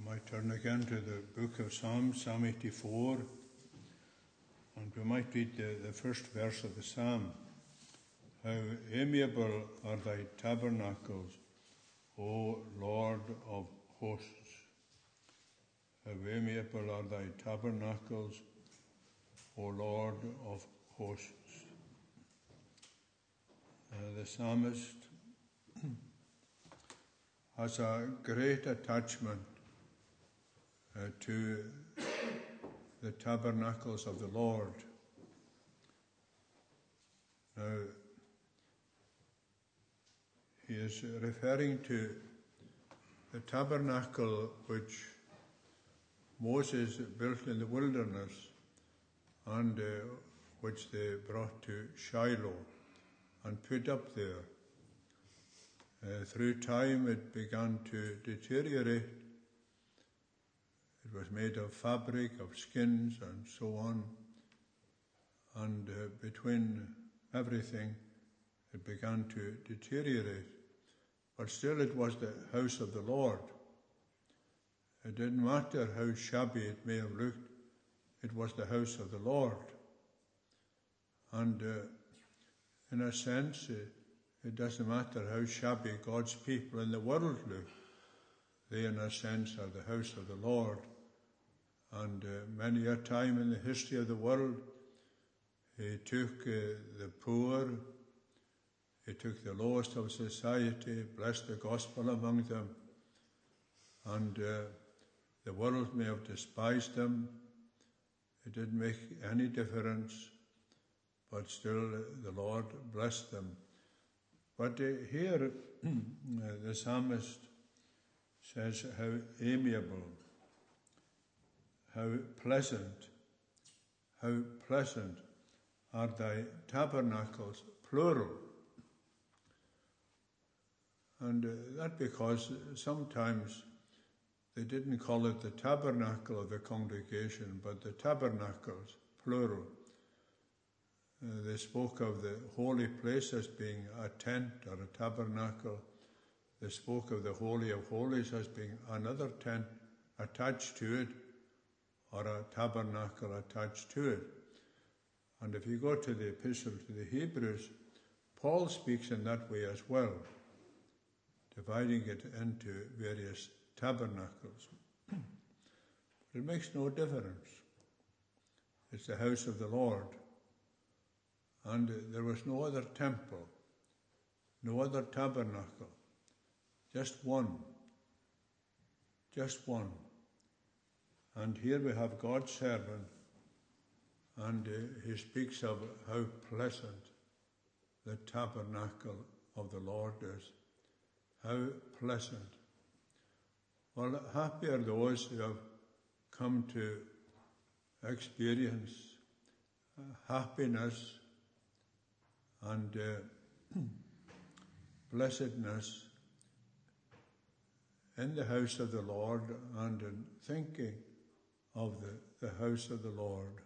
might turn again to the book of Psalms, Psalm 84, and we might read the first verse of the psalm. How amiable are thy tabernacles, O Lord of hosts. How amiable are thy tabernacles, O Lord of hosts. The psalmist has a great attachment to the tabernacles of the Lord. Now, he is referring to the tabernacle which Moses built in the wilderness and which they brought to Shiloh and put up there. Through time it began to deteriorate. It was made of fabric, of skins and so on, and between everything it began to deteriorate. But still it was the house of the Lord. It didn't matter how shabby it may have looked, it was the house of the Lord. And in a sense, it doesn't matter how shabby God's people in the world look. They, in a sense, are the house of the Lord. And many a time in the history of the world, he took the poor, he took the lowest of society, blessed the gospel among them, and the world may have despised them. It didn't make any difference, but still the Lord blessed them. But here the psalmist says how amiable, how pleasant are thy tabernacles, plural. And that because sometimes they didn't call it the tabernacle of the congregation, but the tabernacles, plural. They spoke of the holy place as being a tent or a tabernacle. They spoke of the Holy of Holies as being another tent attached to it, or a tabernacle attached to it. And if you go to the epistle to the Hebrews, Paul speaks in that way as well, dividing it into various tabernacles. But it makes no difference. It's the house of the Lord. And there was no other temple, no other tabernacle, just one. Just one. And here we have God's servant, and he speaks of how pleasant the tabernacle of the Lord is. How pleasant. Well, happy are those who have come to experience happiness and blessedness in the house of the Lord and in thinking of the house of the Lord.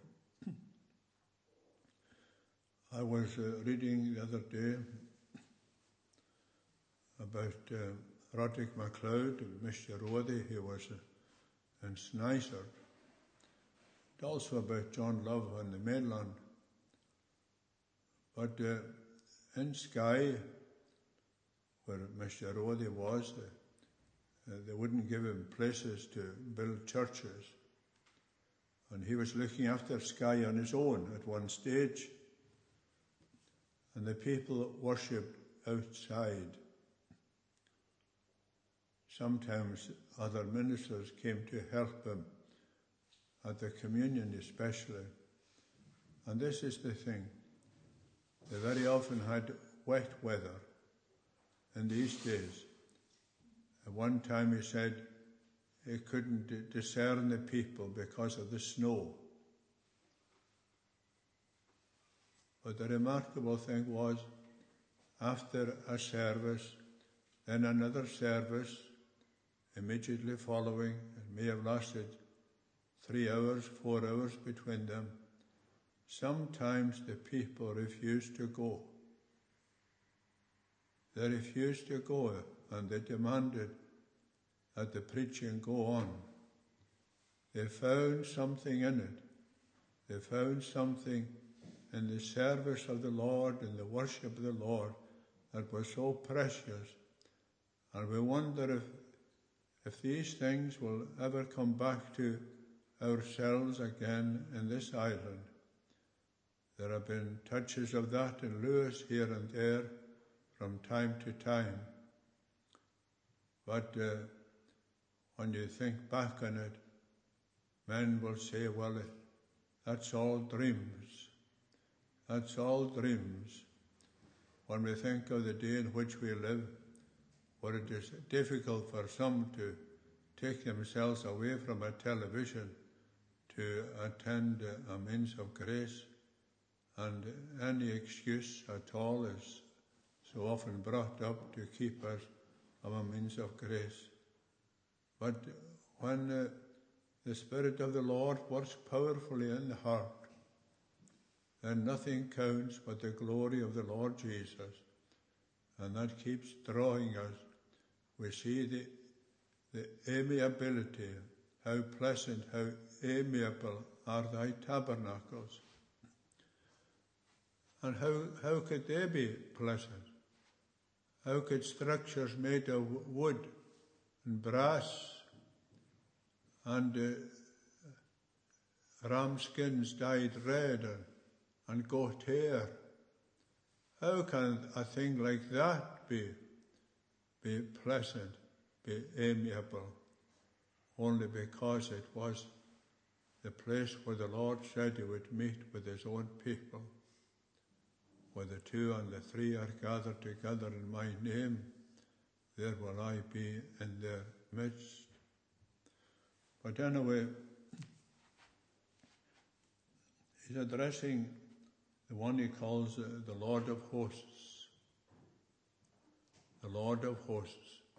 I was reading the other day about Roderick MacLeod, Mr. Rothy, he was in Sneisert, and also about John Love on the mainland. But in Skye, where Mr. Rothy was, they wouldn't give him places to build churches. And he was looking after Skye on his own at one stage. And the people worshipped outside. Sometimes other ministers came to help him, at the communion especially. And this is the thing. They very often had wet weather in these days. At one time he said he couldn't discern the people because of the snow. But the remarkable thing was, after a service, then another service, immediately following, it may have lasted 3 hours, 4 hours between them, sometimes the people refused to go. They refused to go, and they demanded that the preaching go on. They found something in it. They found something in the service of the Lord and the worship of the Lord that was so precious. And we wonder if these things will ever come back to ourselves again in this island. There have been touches of that in Lewis here and there from time to time. But when you think back on it, men will say, well, that's all dreams. That's all dreams. When we think of the day in which we live, where it is difficult for some to take themselves away from a television to attend a means of grace, and any excuse at all is so often brought up to keep us from a means of grace. But when the Spirit of the Lord works powerfully in the heart, then nothing counts but the glory of the Lord Jesus, and that keeps drawing us. We see the amiability, how pleasant, how amiable are thy tabernacles. And how could they be pleasant? How could structures made of wood and brass and ram skins dyed red and goat hair, how can a thing like that be pleasant, be amiable? Only because it was the place where the Lord said he would meet with his own people. Where the 2 and the 3 are gathered together in my name, there will I be in their midst. But anyway, he's addressing the one he calls the Lord of Hosts. The Lord of Hosts.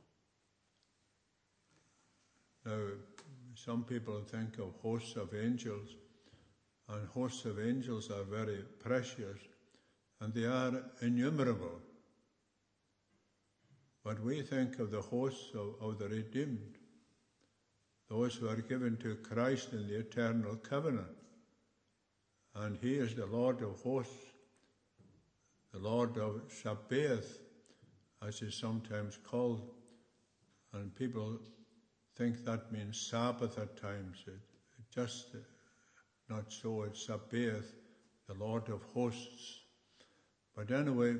Now, some people think of hosts of angels, and hosts of angels are very precious, and they are innumerable. But we think of the hosts of the redeemed, those who are given to Christ in the eternal covenant. And he is the Lord of hosts, the Lord of Sabaoth, as is sometimes called. And people think that means Sabbath at times. It just not so. It's Sabaoth, the Lord of hosts. But anyway,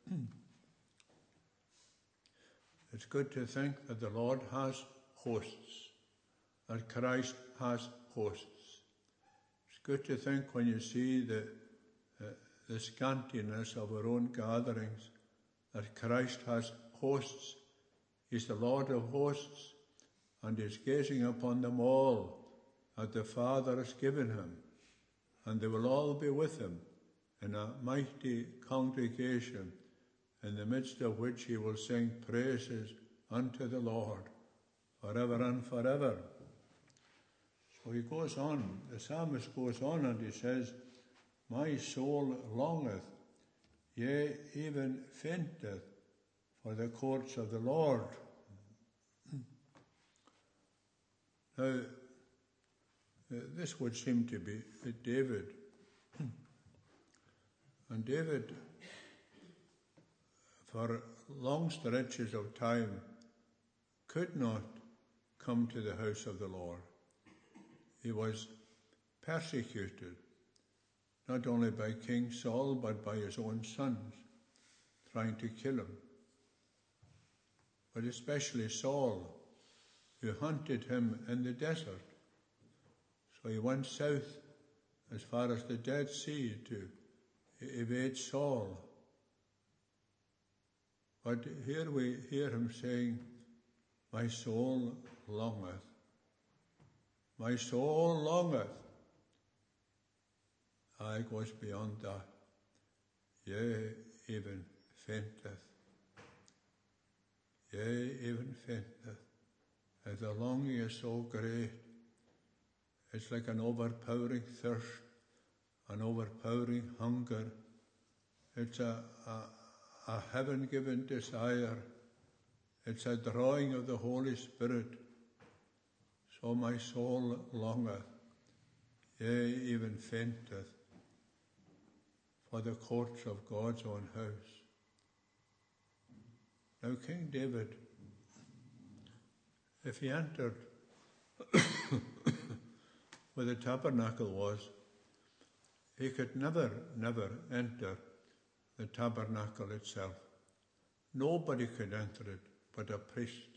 it's good to think that the Lord has hosts, that Christ has hosts. It's good to think when you see the scantiness of our own gatherings, that Christ has hosts. He's the Lord of hosts, and he's gazing upon them all that the Father has given him, and they will all be with him in a mighty congregation, in the midst of which he will sing praises unto the Lord forever and forever. So he goes on, the psalmist goes on and he says, my soul longeth, yea, even fainteth, for the courts of the Lord. Now, this would seem to be David. And David, for long stretches of time, could not come to the house of the Lord. He was persecuted, not only by King Saul, but by his own sons, trying to kill him. But especially Saul, who hunted him in the desert. So he went south as far as the Dead Sea to evade Saul. But here we hear him saying, my soul longeth. My soul longeth. I goes beyond that. Yea, even fainteth. Yea, even fainteth. And the longing is so great. It's like an overpowering thirst, an overpowering hunger. It's a heaven-given desire. It's a drawing of the Holy Spirit. So my soul longeth, yea, even fainteth, for the courts of God's own house. Now King David, if he entered where the tabernacle was, he could never enter the tabernacle itself. Nobody could enter it but a priest.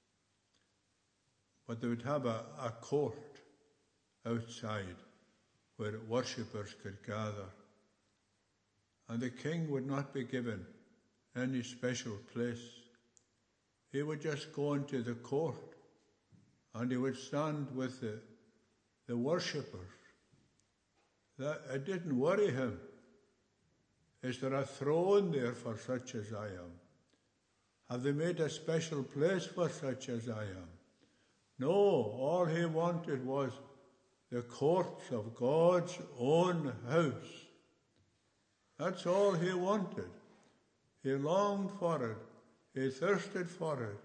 But they would have a court outside where worshippers could gather. And the king would not be given any special place. He would just go into the court and he would stand with the worshippers. That it didn't worry him. Is there a throne there for such as I am? Have they made a special place for such as I am? No, all he wanted was the courts of God's own house. That's all he wanted. He longed for it. He thirsted for it.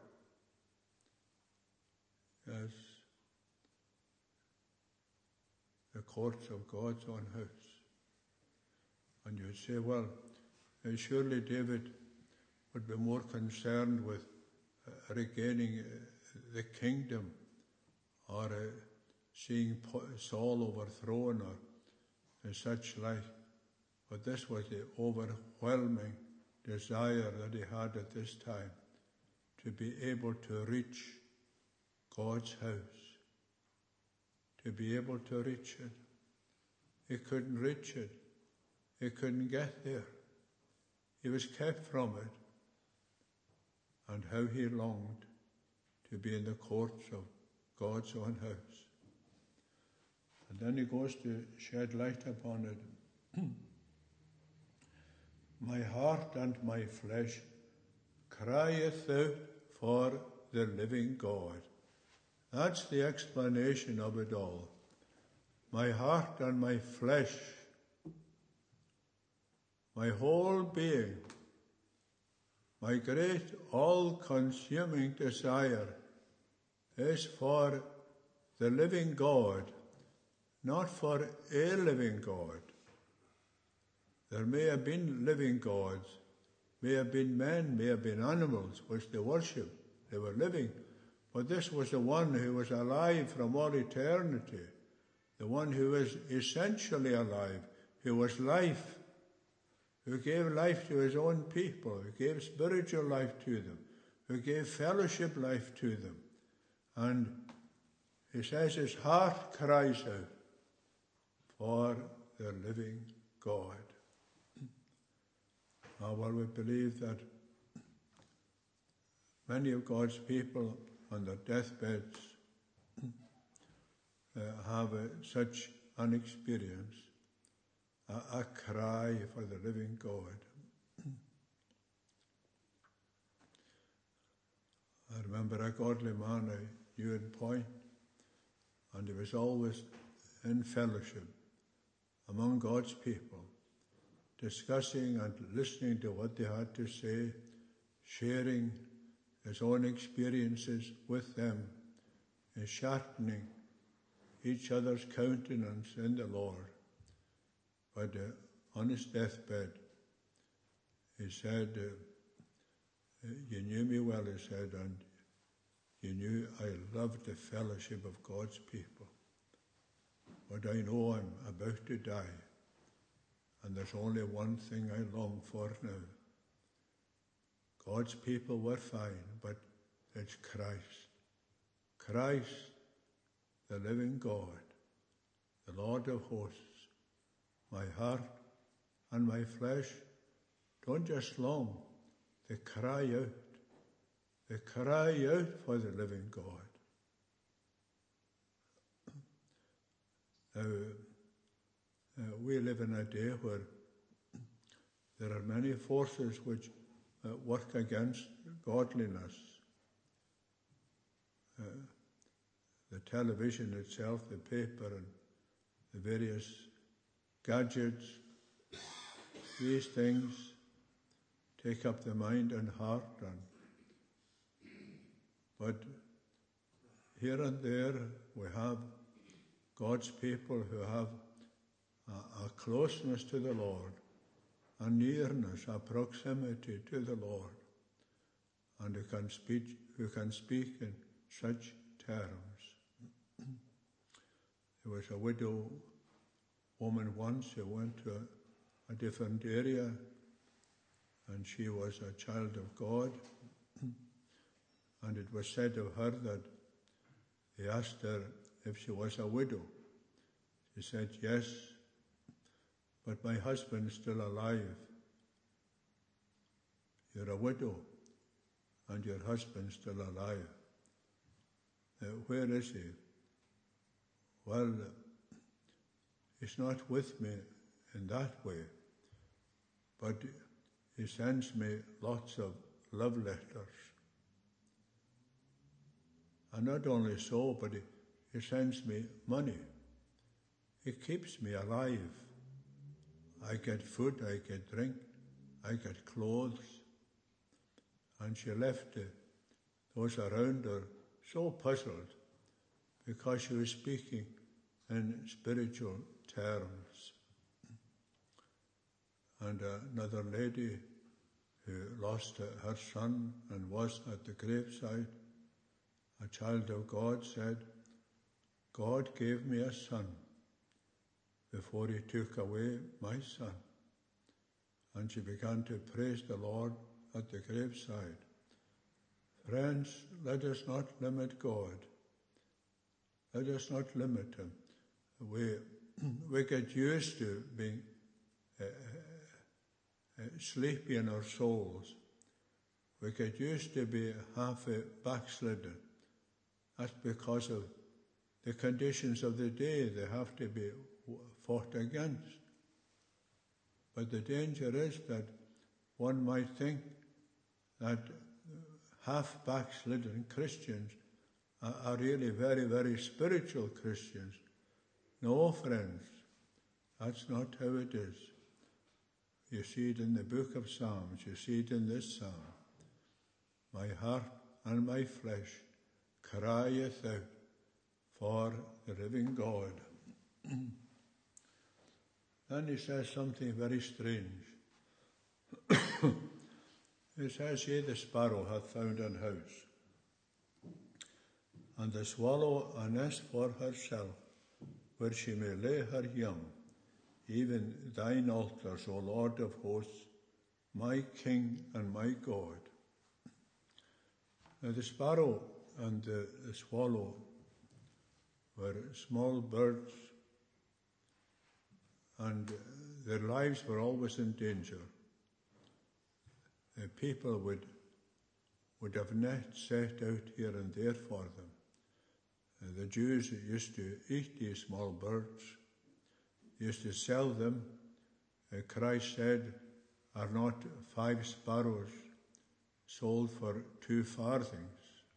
Yes, the courts of God's own house. And you'd say, well, surely David would be more concerned with regaining the kingdom or seeing Saul overthrown or such like. But this was the overwhelming desire that he had at this time, to be able to reach God's house, to be able to reach it. He couldn't reach it. He couldn't get there. He was kept from it. And how he longed to be in the courts of God's own house. And then he goes to shed light upon it. My heart and my flesh crieth out for the living God. That's the explanation of it all. My heart and my flesh, my whole being, my great all-consuming desire is for the living God, not for a living God. There may have been living gods, may have been men, may have been animals, which they worshipped. They were living. But this was the one who was alive from all eternity, the one who was essentially alive, who was life, who gave life to his own people, who gave spiritual life to them, who gave fellowship life to them. And he says his heart cries out for the living God. Well, we believe that many of God's people on their deathbeds have such an experience, a cry for the living God. I remember a godly man I knew in Point, and he was always in fellowship among God's people, discussing and listening to what they had to say, sharing his own experiences with them, and sharpening each other's countenance in the Lord. But on his deathbed, he said, you knew me well, he said, and you knew I loved the fellowship of God's people. But I know I'm about to die, and there's only one thing I long for now. God's people were fine, but it's Christ. Christ, the living God, the Lord of hosts. My heart and my flesh don't just long, they cry out. They cry out for the living God. Now, we live in a day where there are many forces which work against godliness. The television itself, the paper, and the various gadgets, these things take up the mind and heart. But here and there we have God's people who have a closeness to the Lord, a nearness, a proximity to the Lord, and who can speak in such terms. There was a widow woman once who went to a different area, and she was a child of God, and it was said of her that they asked her if she was a widow. She said, yes, but my husband's still alive. You're a widow, and your husband's still alive. Where is he? Well, he's not with me in that way, but he sends me lots of love letters. And not only so, but he sends me money. He keeps me alive. I get food, I get drink, I get clothes. And she left those around her so puzzled because she was speaking in spiritual terms. And another lady who lost her son and was at the graveside, a child of God, said, God gave me a son before he took away my son. And she began to praise the Lord at the graveside. Friends, let us not limit God. Let us not limit him. We get used to being sleepy in our souls. We get used to be half backslidden. That's because of the conditions of the day. They have to be fought against. But the danger is that one might think that half backslidden Christians are really very, very spiritual Christians. No, friends, that's not how it is. You see it in the book of Psalms, you see it in this psalm. My heart and my flesh crieth out for the living God. Then he says something very strange. He says, yea, the sparrow hath found an house, and the swallow a nest for herself, where she may lay her young, even thine altars, O Lord of hosts, my King and my God. Now the sparrow and the swallow were small birds, and their lives were always in danger. The people would have nets set out here and there for them. The Jews used to eat these small birds, used to sell them. Christ said, are not 5 sparrows sold for 2 farthings?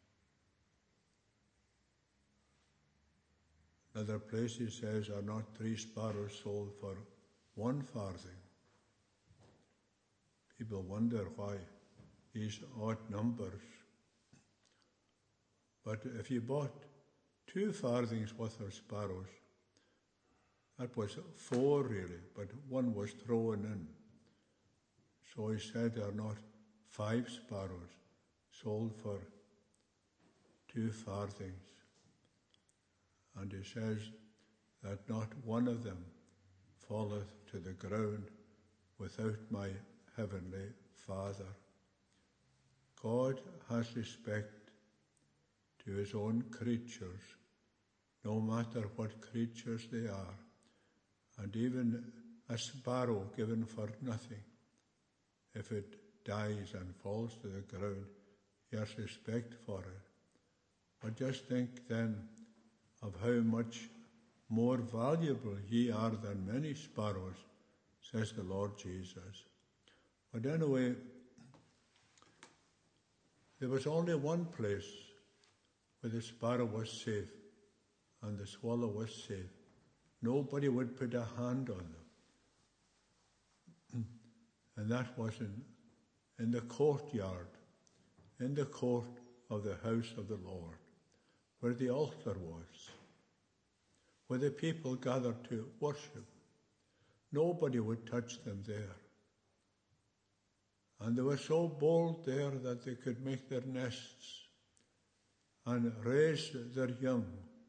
Another place he says, are not 3 sparrows sold for 1 farthing? People wonder why these odd numbers. But if you bought 2 farthings worth of sparrows, that was 4 really, but 1 was thrown in. So he said there are not 5 sparrows sold for 2 farthings. And he says that not one of them falleth to the ground without my heavenly Father. God has respect to his own creatures, no matter what creatures they are. And even a sparrow given for nothing, if it dies and falls to the ground, he has respect for it. But just think then of how much more valuable ye are than many sparrows, says the Lord Jesus. But anyway, there was only one place where the sparrow was safe and the swallow was safe. Nobody would put a hand on them. And that was in the courtyard, in the court of the house of the Lord, where the altar was, where the people gathered to worship. Nobody would touch them there. And they were so bold there that they could make their nests and raise their young.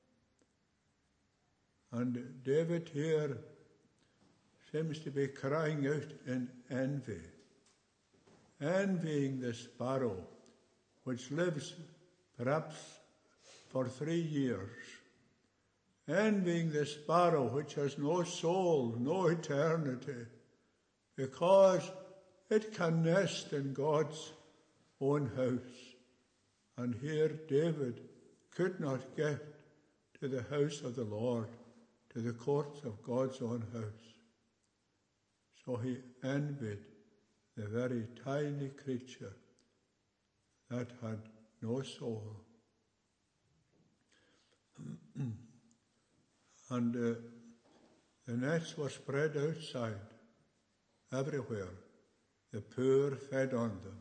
And David here seems to be crying out in envy, envying the sparrow, which lives perhaps for 3 years, envying the sparrow, which has no soul, no eternity, because it can nest in God's own house. And here David could not get to the house of the Lord, to the courts of God's own house. So he envied the very tiny creature that had no soul. And the nets were spread outside, everywhere. The poor fed on them.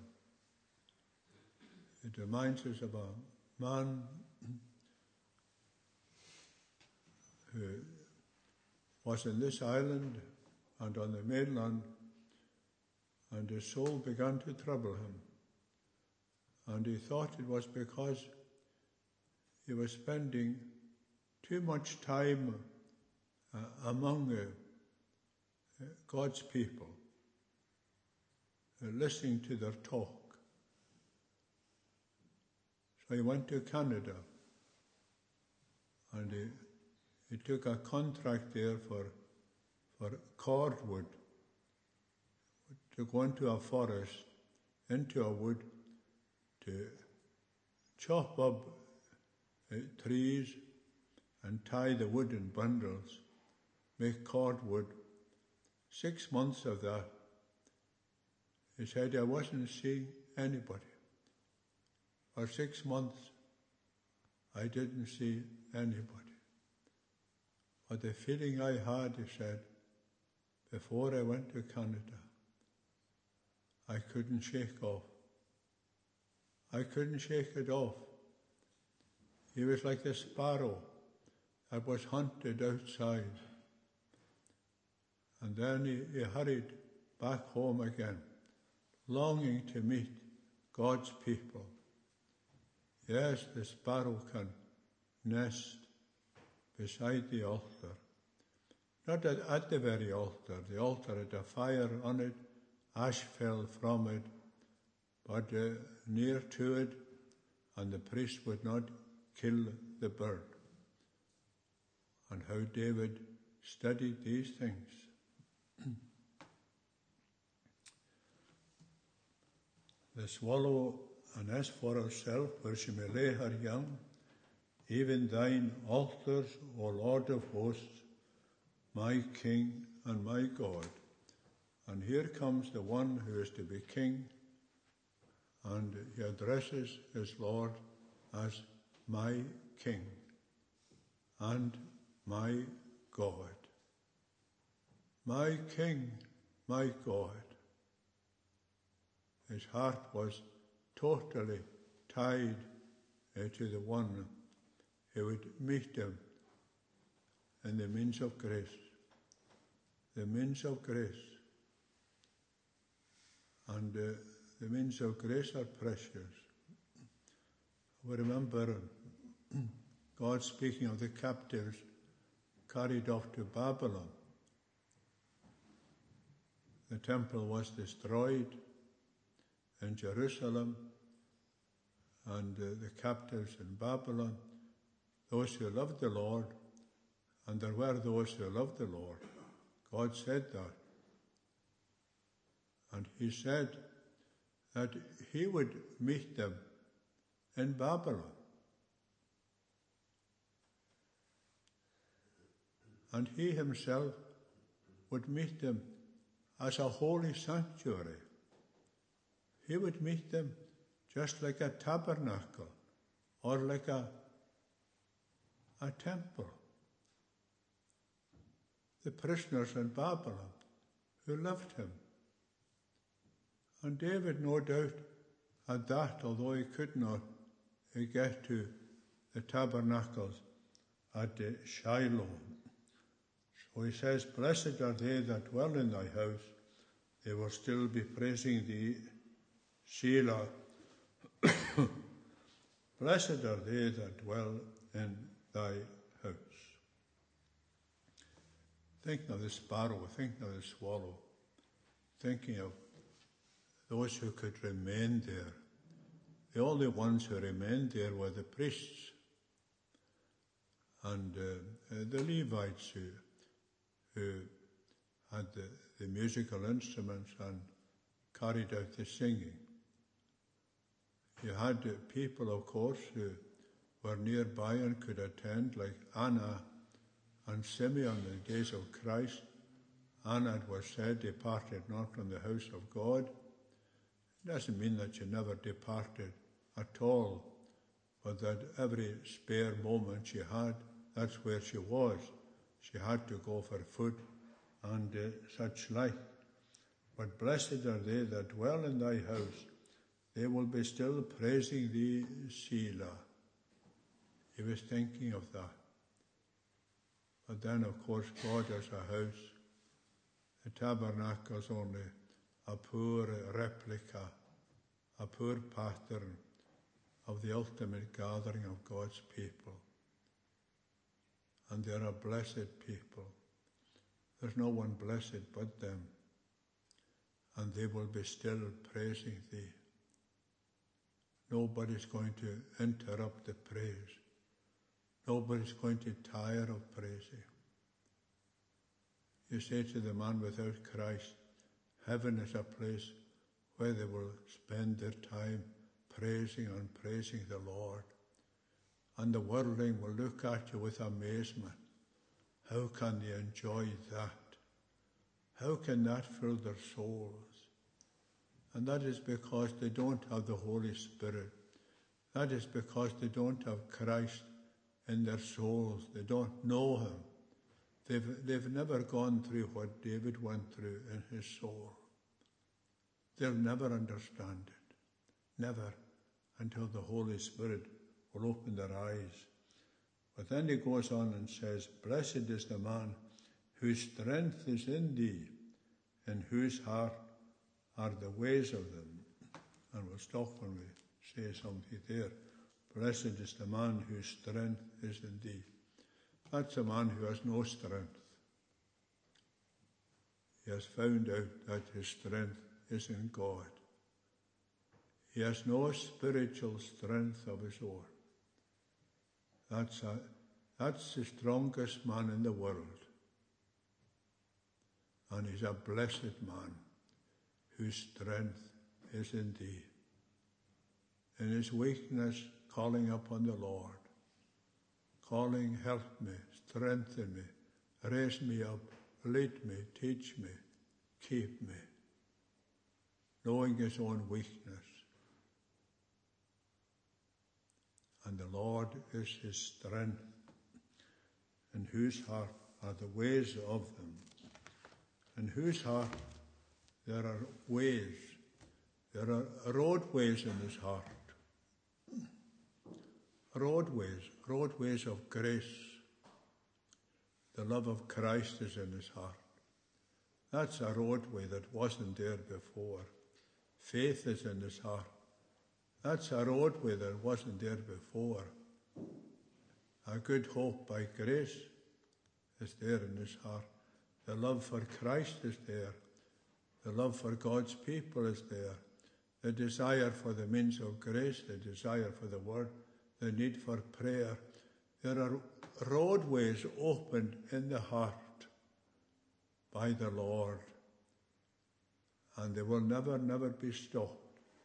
It reminds us of a man who was in this island and on the mainland, and his soul began to trouble him. And he thought it was because he was spending too much time among God's people, listening to their talk. So he went to Canada, and he took a contract there for cordwood, to go into a forest, into a wood, to chop up trees and tie the wood in bundles, make cordwood. 6 months of that. He said, I wasn't seeing anybody. For 6 months, I didn't see anybody. But the feeling I had, he said, before I went to Canada, I couldn't shake off. I couldn't shake it off. He was like the sparrow that was hunted outside. And then he hurried back home again, longing to meet God's people. Yes, the sparrow can nest beside the altar. Not at the very altar. The altar had a fire on it, ash fell from it, but near to it, and the priest would not kill the bird. And how David studied these things. The swallow, and as for herself, where she may lay her young, even thine altars, O Lord of hosts, my King and my God. And here comes the one who is to be king, and he addresses his Lord as my King and my God. My King, my God. His heart was totally tied to the one who would meet him in the means of grace. The means of grace. And the means of grace are precious. We remember God speaking of the captives carried off to Babylon. The temple was destroyed in Jerusalem, and the captives in Babylon, those who loved the Lord, and there were those who loved the Lord. God said that. And he said that he would meet them in Babylon. And he himself would meet them as a holy sanctuary. He would meet them just like a tabernacle or like a temple. The prisoners in Babylon who loved him. And David, no doubt, had that, although he could not get to the tabernacles at Shiloh. So he says, blessed are they that dwell in thy house. They will still be praising thee, Selah. Blessed are they that dwell in thy house. Thinking of the sparrow, thinking of the swallow, thinking of those who could remain there. The only ones who remained there were the priests and the Levites who had the musical instruments and carried out the singing. You had people, of course, who were nearby and could attend, like Anna and Simeon in the days of Christ. Anna, it was said, departed not from the house of God. It doesn't mean that she never departed at all, but that every spare moment she had, that's where she was. She had to go for food and such like. But blessed are they that dwell in thy house. They will be still praising thee, Selah. He was thinking of that. But then, of course, God as a house. The tabernacle is only a poor replica, a poor pattern of the ultimate gathering of God's people. And they are a blessed people. There's no one blessed but them. And they will be still praising thee. Nobody's going to interrupt the praise. Nobody's going to tire of praising. You say to the man without Christ, heaven is a place where they will spend their time praising and praising the Lord. And the worldling will look at you with amazement. How can they enjoy that? How can that fill their souls? And that is because they don't have the Holy Spirit. That is because they don't have Christ in their souls. They don't know him. They've never gone through what David went through in his soul. They'll never understand it. Never, until the Holy Spirit will open their eyes. But then he goes on and says, blessed is the man whose strength is in thee, in whose heart are the ways of them. And we'll stop when we say something there. Blessed is the man whose strength is in thee. That's a man who has no strength. He has found out that his strength is in God. He has no spiritual strength of his own. That's the strongest man in the world. And he's a blessed man whose strength is in thee. In his weakness, calling upon the Lord. Calling, help me, strengthen me, raise me up, lead me, teach me, keep me. Knowing his own weakness. And the Lord is his strength, in whose heart are the ways of them. In whose heart there are ways, there are roadways in his heart. Roadways of grace. The love of Christ is in his heart. That's a roadway that wasn't there before. Faith is in his heart. That's a roadway that wasn't there before. A good hope by grace is there in his heart. The love for Christ is there. The love for God's people is there. The desire for the means of grace, the desire for the word, the need for prayer. There are roadways opened in the heart by the Lord. And they will never, never be stopped.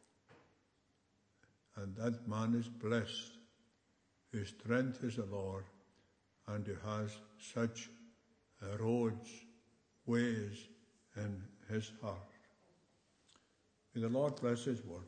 And that man is blessed, whose strength is the Lord, and who has such roads, ways in his heart. May the Lord bless his word.